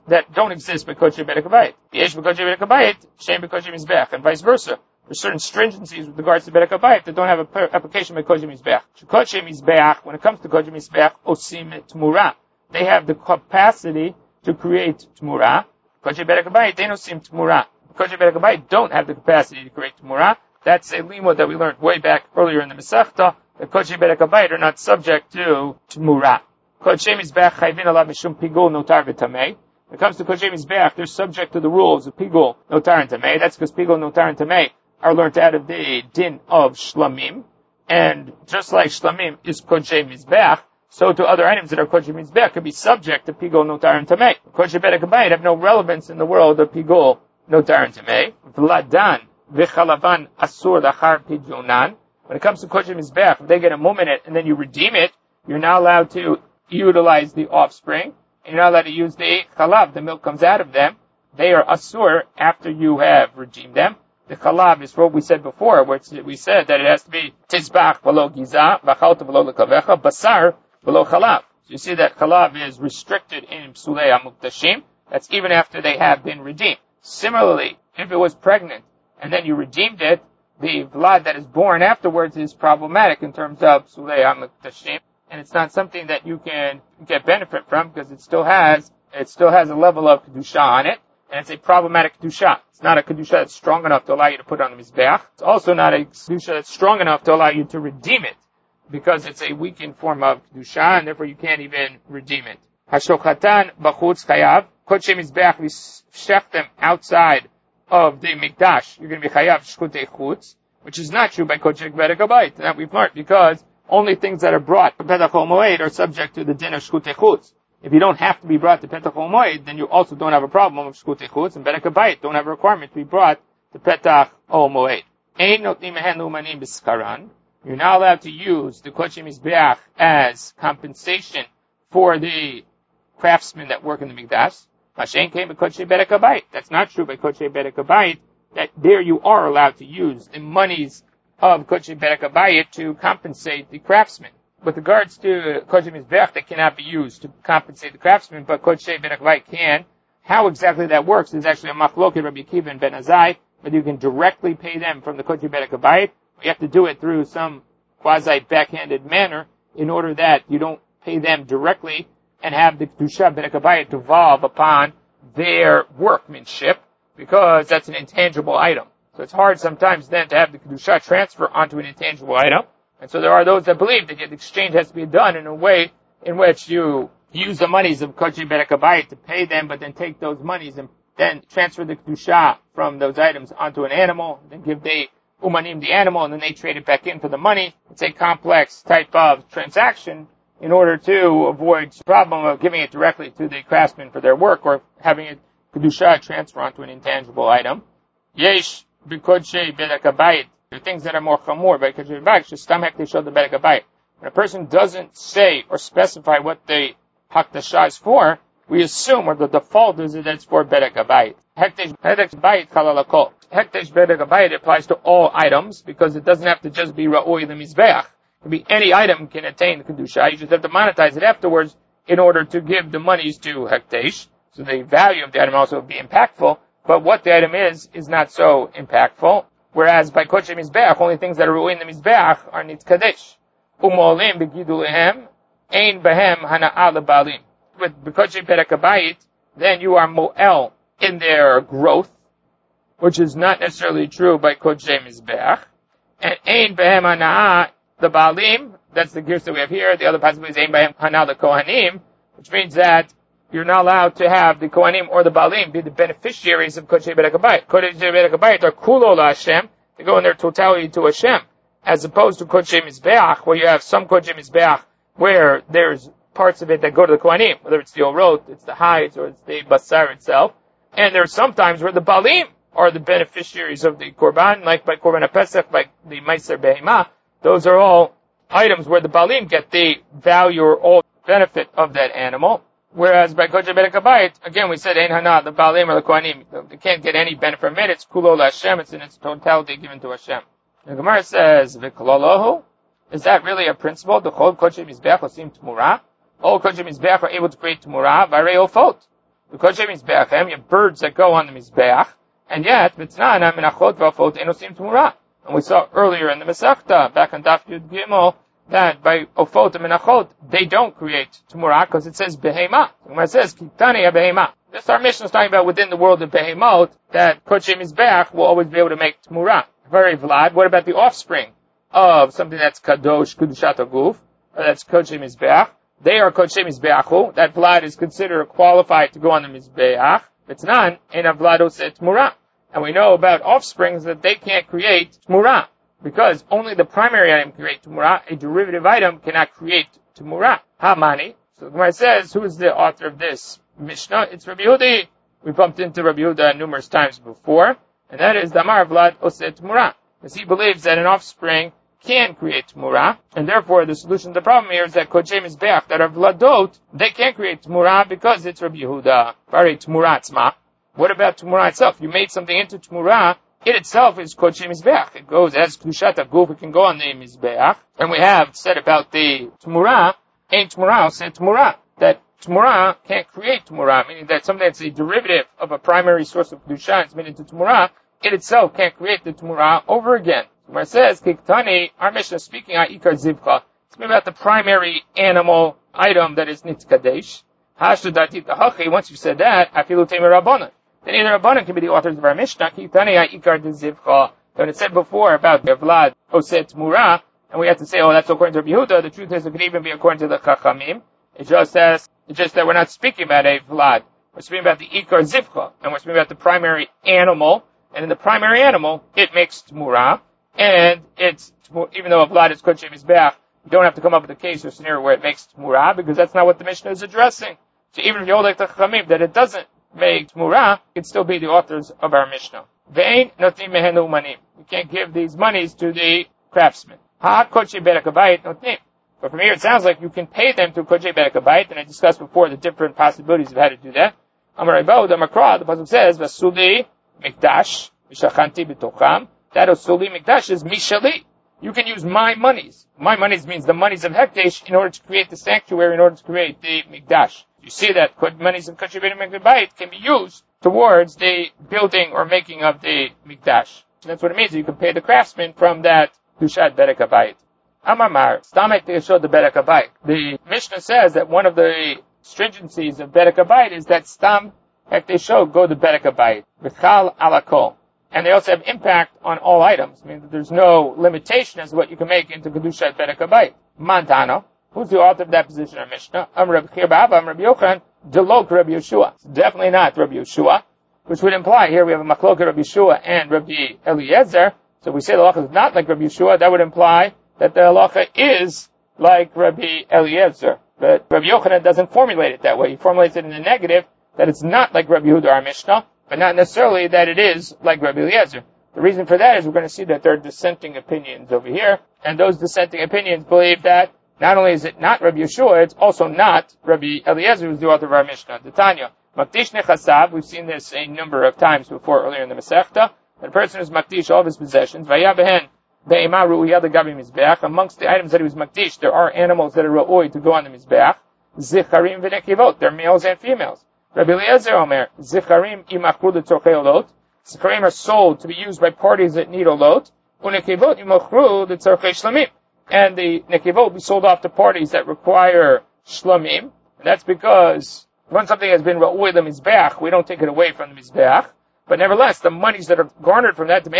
that don't exist by Kodesh Bedek Habayit. Yesh b'Kodesh Bedek Habayit, Shem b'Kodesh Mizbeach, and vice versa. There's certain stringencies with regards to Bedek Habayit that don't have an application by Kodesh Mizbeach. Kodesh Mizbeach, when it comes to Kodesh Mizbeach, Osim Tmura. They have the capacity to create Tmura. Kodesh Bedek Habayit, they don't seem Tmura. Kodesh Bedek Habayit don't have the capacity to create Tmura. That's a limud that we learned way back earlier in the Masechta. The Kodesh Bedek Habayit are not subject to Tmura. Kodesh Mizbeach chayvin alav mishum pigul notar v'tamei. When it comes to Kodesh Mizbeach, they're subject to the rules of pigul, notar, and tamei. That's because pigul, notar, and tamei are learned out of the din of shlamim. And just like shlamim is Kodesh Mizbeach, so to other items that are Kodesh Mizbeach could be subject to pigul, notar, and tamei. Kodesh Bedek Habayit have no relevance in the world of pigul, notar, and tamei. Vladan v'chalavan asur lachar pidyonan. When it comes to Kodesh Mizbeach, if they get a mum in it and then you redeem it, you're not allowed to utilize the offspring. And you're not allowed to use the chalav. The milk comes out of them. They are asur after you have redeemed them. The chalav is what we said before, where we said that it has to be tizbach v'lo giza, v'chalta v'lo lekavecha, basar v'lo chalav. So you see that chalav is restricted in psulei hamuktashim. That's even after they have been redeemed. Similarly, if it was pregnant and then you redeemed it, the vlad that is born afterwards is problematic in terms of psulei hamuktashim. And it's not something that you can get benefit from because it still has a level of kedusha on it, and it's a problematic kedusha. It's not a kedusha that's strong enough to allow you to put it on the mizbeach. It's also not a kedusha that's strong enough to allow you to redeem it, because it's a weakened form of kedusha, and therefore you can't even redeem it. Hashochatan b'chutz chayav, kodesh mizbeach v'shech them outside of the mikdash. You're going to be chayav shkutei chutz, which is not true by kodesh bedek habayit. That we've learned because only things that are brought to Petach HaMoed are subject to the din of Shkutei Chutz. If you don't have to be brought to Petach HaMoed, then you also don't have a problem with Shkutei Chutz, and Bedek Habayit don't have a requirement to be brought to Petach HaMoed. Ein notnim mehen umanim b'skaran. You're not allowed to use the Kodesh Mizbeach as compensation for the craftsmen that work in the Mikdash. Mashen came by Kodesh Bedek Habayit. That's not true by Kodesh Bedek Habayit, that there you are allowed to use the monies of Kodesh Bedek Habayit to compensate the craftsmen. With regards to Kodesh Mizbeach, that cannot be used to compensate the craftsmen, but Kodesh Bedek Habayit can. How exactly that works is actually a machloket Rabbi Akiva and Ben Azai, whether you can directly pay them from the Kodesh Bedek Habayit, or you have to do it through some quasi-backhanded manner in order that you don't pay them directly and have the Kedusha Bedek Habayit devolve upon their workmanship, because that's an intangible item. So it's hard sometimes then to have the Kedusha transfer onto an intangible item. And so there are those that believe that the exchange has to be done in a way in which you use the monies of Kodesh Bedek Habayit to pay them, but then take those monies and then transfer the Kedusha from those items onto an animal, then give the umanim the animal, and then they trade it back in for the money. It's a complex type of transaction in order to avoid the problem of giving it directly to the craftsman for their work or having it Kedusha transfer onto an intangible item. Yesh b'Kodesh Bedek Habayit. There are things that are more chamor by Kodesh Bedek Habayit. Shestam hekdesh the Bedek Habayit. When a person doesn't say or specify what the hakdasha is for, we assume, or the default is that it's for Bedek Habayit. Hekdesh Bedek Habayit chalal hakol. Hekdesh Bedek Habayit applies to all items because it doesn't have to just be ra'oi lemizbeach. It can be any item can attain the kedusha. You just have to monetize it afterwards in order to give the monies to hekdesh. So the value of the item also would be impactful. But what the item is not so impactful. Whereas by Kodesh Mizbeach, only things that are ruined in the Mizbeach are Nitzkadesh. Umolim begidulehem, ein behem hana'a lebalim. With Kodesh Bedek Habayit, then you are mo'el in their growth, which is not necessarily true by Kodesh Mizbeach. And ein behem hana'a lebalim, that's the gears that we have here. The other possibility is ein behem hana'a lekohanim, which means that you're not allowed to have the Kohanim or the Baalim be the beneficiaries of Kodesh Bedek Habayit. Kodesh Bedek Habayit are kulo la Hashem. They go in their totality to Hashem. As opposed to Kodesh Mizbeach, where you have some Kodesh Mizbeach where there's parts of it that go to the Kohanim, whether it's the orot, it's the hides, or it's the basar itself. And there are some times where the Baalim are the beneficiaries of the Korban, like by Korban HaPesach, like the Meiser Behemah. Those are all items where the Baalim get the value or all benefit of that animal. Whereas by Kodesh Bedek Habayit, again we said, Ein Hana, the Baalim or the Kohanim, they can't get any benefit from it. It's Kulo Hashem, it's in its totality given to Hashem. The Gemara says, V'kololohu, is that really a principle? The Chol Kodesh Mizbeach Osim Tmura? All Kodesh Mizbeach are able to create Tmura, Varei Ofot. the Kodesh Mizbeach, you have birds that go on the Mizbeach, and yet, Mitznana, Menachot, Vafot, Enosim Tmurah. And we saw earlier in the Masechta, back on Daf Yud Gimel, that by Ofot and Menachot, they don't create Tmurah, because it says Behema. When it says, Kitani Behema. This our Mishnah is talking about within the world of Behemot, that Kodesh Mizbeach will always be able to make Tmurah. Very Vlad. What about the offspring of something that's Kadosh, Kudushat Aguf, or that's Kodesh Mizbeach? They are Kodesh Mizbeachu. That Vlad is considered qualified to go on the Mizbeach. It's not, and a Vlad Oseh Tmurah. And we know about offsprings that they can't create Tmurah, because only the primary item can create Tmurah. A derivative item cannot create Tmurah. Hamani. So the Gemara says, who is the author of this Mishnah? It's Rabbi Yehuda. We bumped into Rabbi Yehuda numerous times before. And that is Damar Vlad Oseh Tmurah. Because he believes that an offspring can create Tmurah. And therefore the solution to the problem here is that Kodesh Mizbeach, that are Vladot, they can't create Tmurah because it's Rabbi Yehuda. Vari Tmurah Tzma. What about Tmurah itself? You made something into Tmurah. It itself is Kodesh Mizbeach. It goes as Kedushat Aguf. It can go on the Mizbeach. And we have said about the Tmurah, Ein Tmurah, said Tmurah, that Tmurah can't create Tmurah, meaning that something that's a derivative of a primary source of Kedusha is made into Tmurah, it itself can't create the Tmurah over again. Where it says, Kiktani, our Mishnah speaking on Ikar Zivcha, it's about the primary animal item that is Nitzkadesh. Hashdadati Tahachi, once you said that, Afilu Temer Rabbanan. Then either Rabbanan can be the authors of our Mishnah, Kiktani Ikar Zivcha. When it said before about the Vlad Oseh Tmurah, and we have to say, oh, that's according to Rabbi Yehuda, the truth is it could even be according to the Chachamim. It's just that we're not speaking about a Vlad. We're speaking about the Ikar Zivcha, and we're speaking about the primary animal, and in the primary animal, it makes Tmurah, and it's, even though a Vlad is Kodesh Mizbeach, you don't have to come up with a case or scenario where it makes Tmurah, because that's not what the Mishnah is addressing. So even if you hold like the Chachamim that it doesn't make Tmurah, it can still be the authors of our Mishnah. Ve'ein notim mehenu manim. You can't give these monies to the craftsmen. Ha Kodesh Berakabayit notim. But from here it sounds like you can pay them through Kodesh Berakabayit, and I discussed before the different possibilities of how to do that. Amar Rebbe, the Makra, the Pasuk says, Vasuli Mikdash, Mishachanti B'tocham. That Vasuli Mikdash is Mishali. You can use my monies. My monies means the monies of Hekdesh in order to create the sanctuary, in order to create the Mikdash. You see that monies of Kodesh Berakabayit can be used towards the building or making of the Mikdash. And that's what it means. You can pay the craftsman from that Dushat Berakabayit. Amamar, Stamek Teshod the Berakabayit. The Mishnah says that one of the stringencies of Berakabayit is that Stam Hekteshod go to Berakabayit. V'chal alakol. And they also have impact on all items. I mean, there's no limitation as to what you can make into Kedushat Berakabayit. Mantano. Who's the author of that position in Mishnah? Rabbi Chir B'Abba, Rabbi Yochanan, Delok Rabbi Yeshua. It's definitely not Rabbi Yeshua, which would imply here we have a Machlok Rabbi Yeshua and Rabbi Eliezer. So if we say the halacha is not like Rabbi Yeshua, that would imply that the halacha is like Rabbi Eliezer. But Rabbi Yochanan doesn't formulate it that way. He formulates it in the negative, that it's not like Rabbi Yehuda, our Mishnah, but not necessarily that it is like Rabbi Eliezer. The reason for that is we're going to see that there are dissenting opinions over here, and those dissenting opinions believe that not only is it not Rabbi Yeshua, it's also not Rabbi Eliezer, who's the author of our Mishnah. The Tanya, Makdish Nechasav, we've seen this a number of times before earlier in the Masechta, that a person is Makdish all of his possessions, Vayabehen, Be'ema Ru'iyah the Gabi Mizbeach, amongst the items that he was Makdish, there are animals that are Ru'oy to go on the Mizbeach, Zicharim v'Nekivot, they're males and females. Rabbi Eliezer Omer, Zicharim imachru l'tzorchei olot, Zicharim are sold to be used by parties that need olot, Unekivot imachru l'tzorchei shlamim. And the nekivot will be sold off to parties that require shlamim. And that's because when something has been ra'ui the mizbeach, we don't take it away from the mizbeach. But nevertheless, the monies that are garnered from that,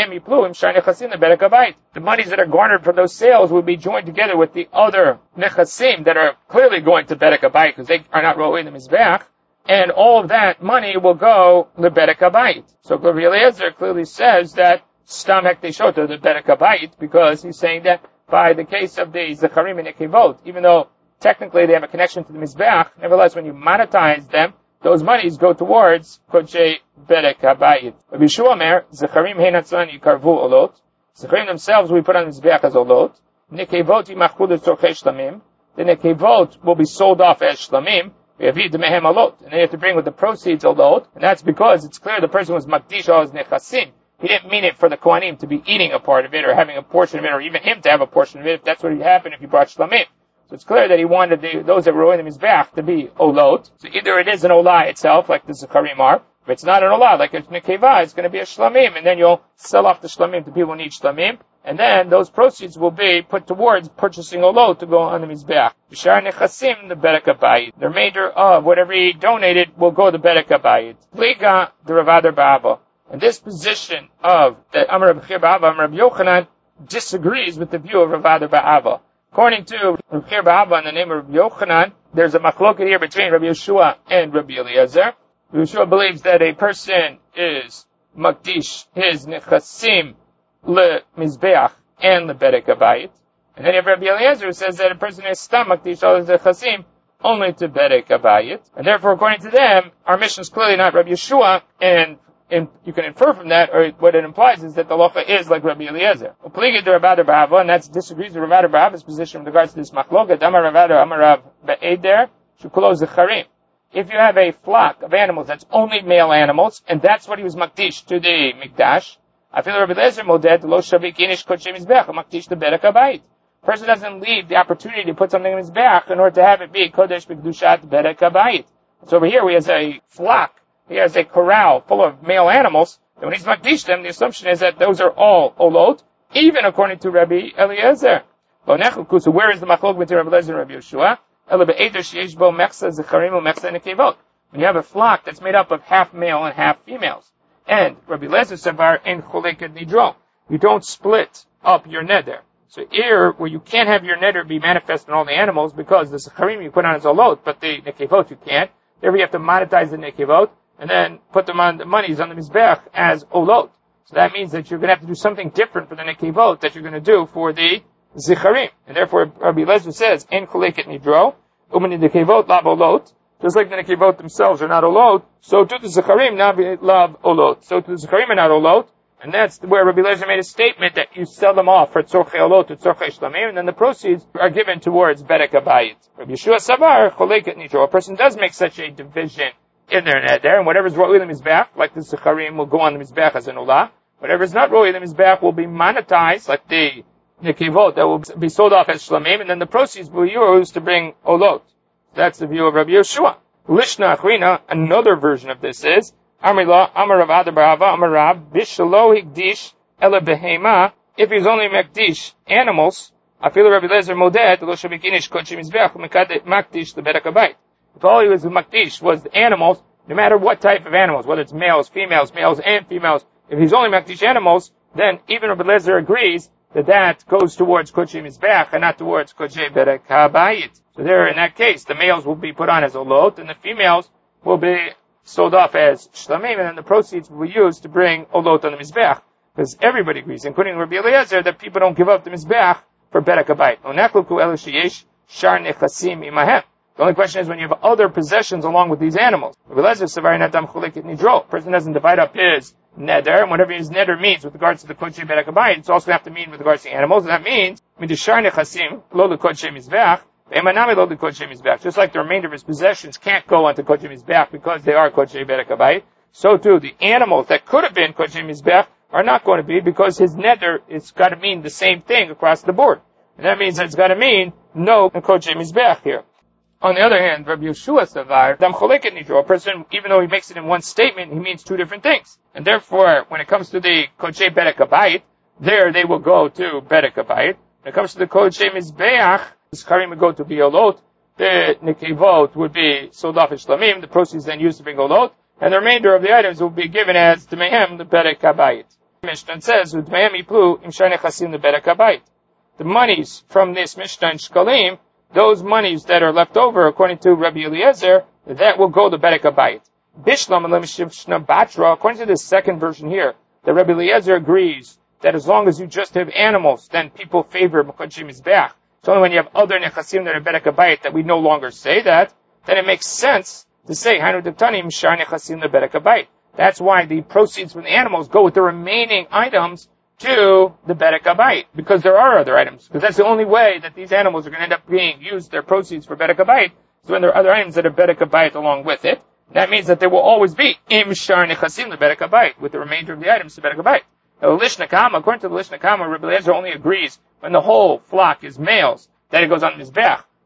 the monies that are garnered from those sales will be joined together with the other nechasim that are clearly going to Bedek Habayit because they are not ra'ui the mizbeach. And all of that money will go to Bedek Habayit. So Rabbi Eliezer clearly says that Stam Hekteshot to the Bedek Habayit because he's saying that by the case of the Zecharim and Nekivot, even though technically they have a connection to the Mizbeach, nevertheless when you monetize them, those monies go towards Kodshei Bedek Habayit. Rabbi Yeshua Omer, Zecharim Heinatzan Yikarvu Olot, Zecharim themselves we put on the Mizbeach as Olot, Nekivot Yimachru L'Tzorchei Shlamim, the Nekivot will be sold off as Shlamim, Yavid Mehem Olot, and they have to bring with the proceeds Olot, and that's because it's clear the person was Makdish all his Nechasim. He didn't mean it for the Kohanim to be eating a part of it or having a portion of it or even him to have a portion of it if that's what would happen if he brought Shlamim. So it's clear that he wanted those that were in the Mizbeach to be Olot. So either it is an Olah itself, like the Zikarim are, if it's not an Olah, like a Nekeva, it's going to be a Shlamim, and then you'll sell off the Shlamim to people who need Shlamim, and then those proceeds will be put towards purchasing Olot to go on the Mizbeach. B'shar Nechasim, the Bedek HaBayit. The remainder of whatever he donated will go to Bedek HaBayit. Pliga, the Ravader Ba'ava. And this position of the Amar Rabbi Chir Ba'ava, Amar Rabbi Yochanan, disagrees with the view of Ravader Ba'ava. According to Rabbi Chir Ba'ava in the name of Rabbi Yochanan, there's a machloket here between Rabbi Yeshua and Rabbi Eliezer. Rabbi Yeshua believes that a person is makdish his nechasim le mizbeach and le bedek habayit. And then you have Rabbi Eliezer who says that a person is stam makdish all his nechasim only to bedek habayit. And therefore, according to them, our mission is clearly not Rabbi Yeshua, and you can infer from that, or what it implies is that the locha is like Rabbi Eliezer. And that disagrees with Ravader Ba'ava's position with regards to this machloket. Amar Ravader, Amar Rav Be'eder, Shukulo Zecharim. If you have a flock of animals that's only male animals, and that's what he was makdish to the mikdash, I feel Rabbi Eliezer moded lo shavik inish kodshe mizbeach makdish to bedek habayit. Person doesn't leave the opportunity to put something in his back in order to have it be kodesh b'kedushat bedek habayit. So over here he has a flock. He has a corral full of male animals, and when he's makdish them, the assumption is that those are all olot, even according to Rabbi Eliezer. So where is the machlok between Rabbi Eliezer and Rabbi Yeshua? When you have a flock that's made up of half male and half females, and Rabbi Eliezer savar en choleket nidro, you don't split up your neder. So here, where you can't have your neder be manifest in all the animals, because the zecharim you put on as olot, but the nekevot you can't. Therefore, you have to monetize the nekevot, and then put them on the monies on the mizbech as olot. So that means that you're going to have to do something different for the nekevot that you're going to do for the zicharim. And therefore, Rabbi Eliezer says, en choleket nidro, umani nekevot lav olot. Just like the nekevot themselves are not olot, so to the zicharim not lav olot. So to the zicharim are not olot, and that's where Rabbi Eliezer made a statement that you sell them off for tzorchei olot to tzorchei shlamim, and then the proceeds are given towards bedek habayit. Rabbi Yeshua savar choleket nidro. A person does make such a division in their neder, and whatever's ro'il in mizbeach, like the zicharim, will go on the mizbeach as an olah. Whatever's not ro'il in mizbeach will be monetized, like the nekevot, that will be sold off as shlamim, and then the proceeds will be used to bring olot. That's the view of Rabbi Yeshua. Lishna Achrina, another version of this is, Amar Rav Adar Ba'ava, Amar Rav, Bishalo Hikdish Ele Behema, if he's only Mekdish animals, Afilu Rabbi Eliezer Moded, Lo Shabikinish Kodshim Mizbeach, Makdish the Bedek habayit. If all he was Makdish was the animals, no matter what type of animals, whether it's males, females, males and females, if he's only Makdish animals, then even Rabbi Eliezer agrees that goes towards Kodshei Mizbeach and not towards Kodshei Bedek habayit. So there, in that case, the males will be put on as olot, and the females will be sold off as shlamim, and then the proceeds will be used to bring olot on the Mizbeach. Because everybody agrees, including Rabbi Eliezer, that people don't give up the Mizbeach for Bedek habayit. The only question is when you have other possessions along with these animals. Rabbi Eliezer savar nadam choleket nidro. Person doesn't divide up his neder, and whatever his neder means with regards to the kodshei bedek habayit, it's also going to have to mean with regards to the animals, and that means midishar nechasim lo lekodshei mizbeach, ve'emanami lo lekodshei mizbeach. Just like the remainder of his possessions can't go onto kodshei mizbeach because they are kodshei bedek habayit, so too the animals that could have been kodshei mizbeach are not going to be, because his neder, it's got to mean the same thing across the board. And that means that it's got to mean no kodshei mizbeach here. On the other hand, Rabbi Yeshua savar, dam choleket nidro, a person, even though he makes it in one statement, he means two different things. And therefore, when it comes to the kodshei bedek habayit, there they will go to bedek habayit. When it comes to the kodshei mizbeach, the zikarim would go to biolot, the nekevot would be sold off as shlamim, the proceeds then used to bring olot, and the remainder of the items will be given as tmehem, the bedek habayit. Mishnah says, tmehem yiplu im shar nechasim the bedek habayit. The monies from this Mishnah in Shkalim, those monies that are left over, according to Rabbi Eliezer, that will go to Bedek habayit. Bishlam and Batra, according to the second version here, that Rabbi Eliezer agrees that as long as you just have animals, then people favor Kodshei Mizbeach. It's only when you have other nechasim that are Bedek habayit that we no longer say that. Then it makes sense to say Hanu Dektanim Shar Nechasim the Bedek habayit. That's why the proceeds from the animals go with the remaining items to the Bedek habayit, because there are other items. Because that's the only way that these animals are going to end up being used, their proceeds for Bedek habayit, is when there are other items that are Bedek habayit along with it. That means that there will always be Im Shar Nechasim the Bedek habayit, with the remainder of the items to Bedek habayit. Now, Lishna Kama, according to the Lishna Kama, Rabbi Eliezer only agrees when the whole flock is males, that it goes on Mizbeach.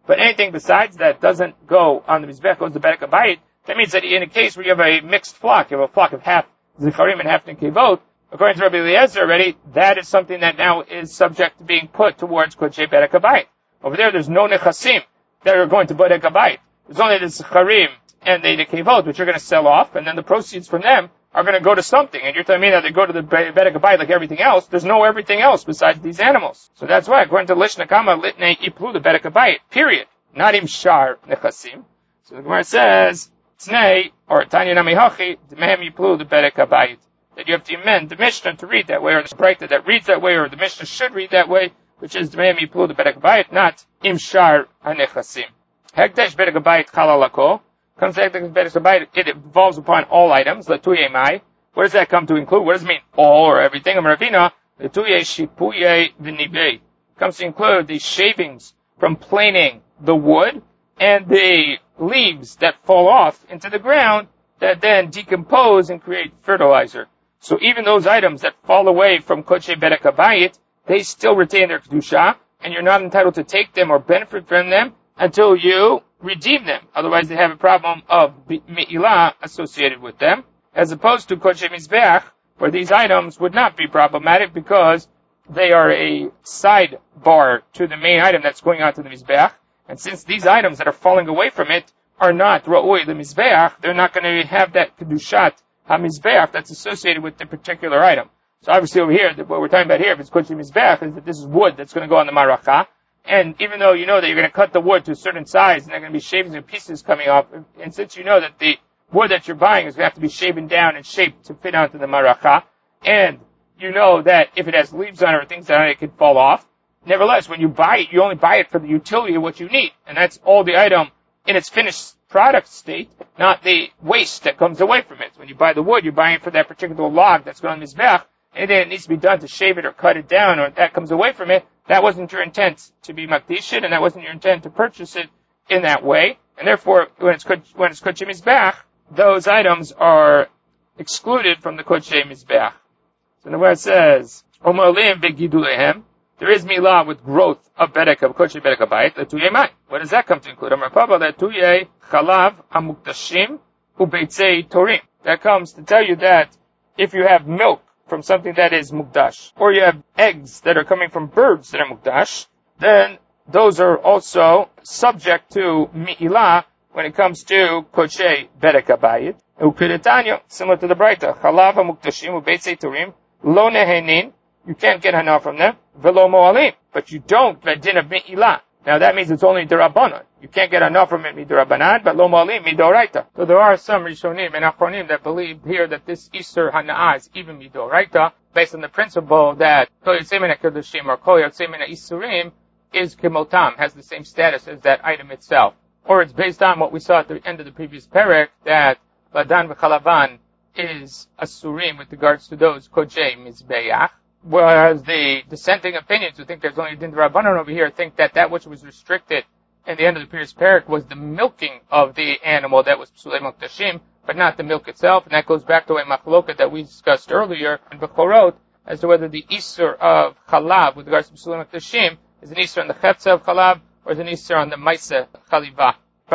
But anything besides that doesn't go on the Mizbech, goes to Bedek HaBayit. That means that in a case where you have a mixed flock, you have a flock of half Zicharim and half Nekevot, according to Rabbi Eliezer already, that is something that now is subject to being put towards Kodshei Bedek HaBayit. Over there's no Nechasim that are going to Bedek HaBayit. There's only the Zicharim and the Nekevot, which are going to sell off, and then the proceeds from them are going to go to something. And you're telling me that they go to the Bedek HaBayit like everything else. There's no everything else besides these animals. So that's why, according to Lishna Kama, Litnei Iplu, the Bedek HaBayit, period. Not Im Shar Nechasim. So the Gemara says, Tnei, or Tanya Nami Hachi, Dmehem Iplu, the Bedek HaBayit. That you have to amend the Mishnah to read that way, or the Breita that reads that way, or the Mishnah should read that way, which is Dmehem Iplu, the Bedek HaBayit, not Im Shar HaNechasim. Hekdesh Bedek HaBayit Chalalako. Comes to Hekdesh Bedek HaBayit, it involves upon all items, Latuye Mai. What does that come to include? What does it mean? All or everything? Ravina, Latuye Shipuye V'nibei. Comes to include the shavings from planing the wood and the leaves that fall off into the ground that then decompose and create fertilizer. So even those items that fall away from Kodshei Bedek HaBayit, they still retain their Kedusha, and you're not entitled to take them or benefit from them until you redeem them. Otherwise they have a problem of Me'ilah associated with them, as opposed to Kodshei Mizbeach, where these items would not be problematic because they are a sidebar to the main item that's going on to the Mizbeach. And since these items that are falling away from it are not Ra'ui the Mizbeach, they're not going to have that Kedushat HaMizbeach that's associated with the particular item. So obviously over here, what we're talking about here, if it's Kodshei Mizbeach, is that this is wood that's going to go on the Maracha. And even though you know that you're going to cut the wood to a certain size and there are going to be shavings and pieces coming off, and since you know that the wood that you're buying is going to have to be shaven down and shaped to fit onto the Maracha, and you know that if it has leaves on it or things on it, it could fall off. Nevertheless, when you buy it, you only buy it for the utility of what you need. And that's all the item in its finished product state, not the waste that comes away from it. When you buy the wood, you're buying it for that particular log that's going on Mizbech. Anything that needs to be done to shave it or cut it down or that comes away from it, that wasn't your intent to be Makdish it, and that wasn't your intent to purchase it in that way. And therefore, when it's Kodshei Mizbech, those items are excluded from the Kodshei Mizbech. So the word says, Omolim begidulehem, there is milah with growth of Bedek of Kodshei Bedek HaBayit, Latuye Mai. What does that come to include? Amar Papa, Latuye Chalav HaMuktashim Ubeitzei Torim. That comes to tell you that if you have milk from something that is Mukdash, or you have eggs that are coming from birds that are Mukdash, then those are also subject to mi'ilah when it comes to Kodshei Bedek HaBayit. Ukidetanyo, similar to the Breita, Chalav HaMuktashim Ubeitzei Torim, Lo Nehenin, you can't get hana from them, velo mo'alim, but you don't vedin of mi'ilah. Now that means it's only derabanan. You can't get hana from it midirabanan, but lo mo'alim midoraita. So there are some Rishonim and Achronim that believe here that this Isur Hana'ah is even midoraita, based on the principle that Kol Yotzei Min HaKedushim or Kol Yotzei Min HaIsurim is kimotam, has the same status as that item itself. Or it's based on what we saw at the end of the previous parak, that Ladan v'Chalavan is Asurim with regards to those Kodshei Mizbeach. Whereas the dissenting opinions who think there's only Din Rabbanon over here think that which was restricted in the end of the previous parak was the milking of the animal that was Psulei Muktashim, but not the milk itself. And that goes back to a machloket that we discussed earlier in Bechorot as to whether the Isur of Chalav with regards to Psulei Muktashim is an Isur on the Chetza of Chalav or is an Isur on the Maisa Chaliva.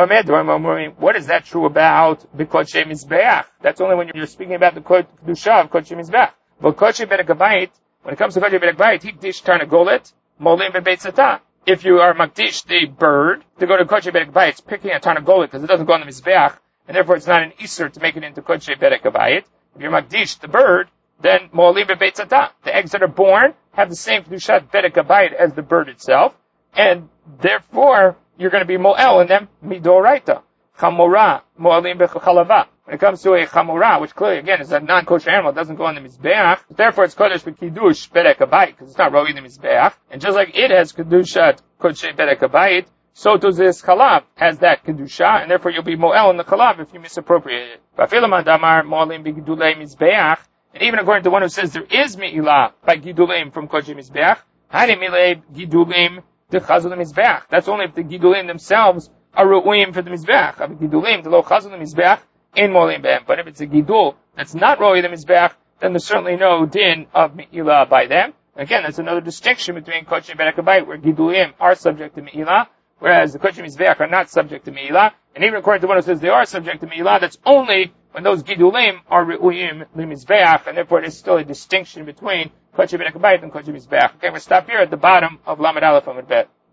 What is that true about Kodshei Mizbeach? That's only when you're speaking about the Kedusha of Kodshei Mizbeach. But Kodshei Bedek HaBayit, when it comes to Kodshei Bedek HaBayit, Hikdish Tarnagolet, Molim Bebeitzata. If you are Makdish the bird, to go to Kodshei Bedek HaBayit, it's picking a Tarnagolet because it doesn't go on the Mizbeach, and therefore it's not an Isur to make it into Kodshei Bedek HaBayit. If you're Makdish the bird, then Molim Bebeitzata. The eggs that are born have the same Kedushat Bedek HaBayit as the bird itself, and therefore you're going to be Mo'el in them, Midoraita. Chamora, Mo'alim Bechalavat. When it comes to a chamora, which clearly, again, is a non-kosher animal, it doesn't go on the Mizbeach, therefore it's Kodesh B'Kiddush Bedek HaBayit, because it's not Roi the Mizbeach. And just like it has Kedushat Kodshei Bedek HaBayit, so does this Chalav has that Kedusha, and therefore you'll be Mo'el in the Chalav if you misappropriate it. B'afilam Adamar Mo'alim B'Gidulei Mizbeach, and even according to one who says there is Me'ilah by Gidulim from Kodshei Mizbeach, Hani Milei Gidulim the Chazul Mizbeach. That's only if the Gidulim themselves are Ru'uyim for the Mizbeach. Gidulim, the Lo Chazul Mizbeach, in Molim Behem. But if it's a Gidul that's not Ru'uy the Mizbeach, then there's certainly no din of Me'ilah by them. Again, that's another distinction between Kodshei Bedek HaBayit, where Gidulim are subject to Me'ilah, whereas the Kodesh Mizbeach are not subject to Me'ilah. And even according to one who says they are subject to Me'ilah, that's only when those Gidulim are Re'uyim Limizbeach, and therefore there's still a distinction between Kodesh B'nei Kabayit and Kodesh Mizbeach. Okay, we'll stop here at the bottom of Lamed Aleph Amud Bet.